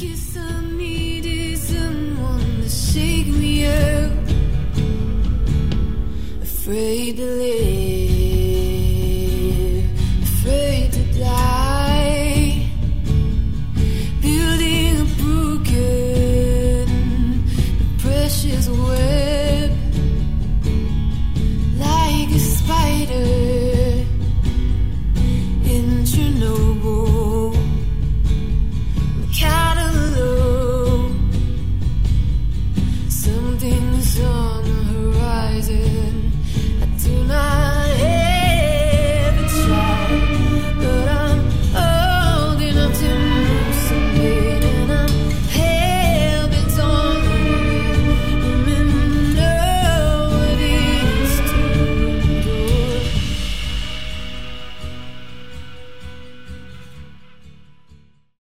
guess I needed someone to shake me up. Afraid to let